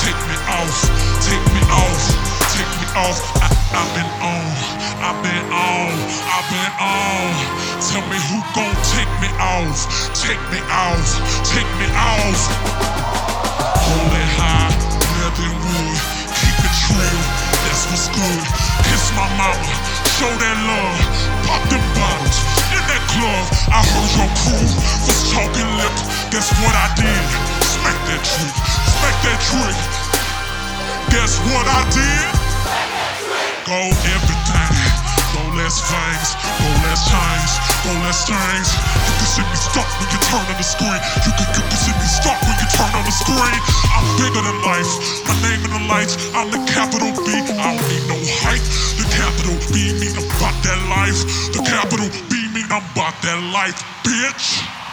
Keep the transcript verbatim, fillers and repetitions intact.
take me off, take me off, take me off. I, I've been on, I've been on, I've been on. Tell me who gon' take me off, take me off, take me off. Hold it high, higher than wood, keep it real, that's what's good. Kiss my mama, show that love, pop them bottles in that club. I heard your crew was talking lip, guess what I did? Smack that trick, smack that trick. Guess what I did? Go everything, go less things, go less chains, go less things. You can see me stop when you turn on the screen. You can, you can see me stop when you turn on the screen. I'm bigger than life, my name in the lights. I'm the capital B, I don't need no hype. The capital B mean I'm about that life. The capital B mean I'm about that life, bitch.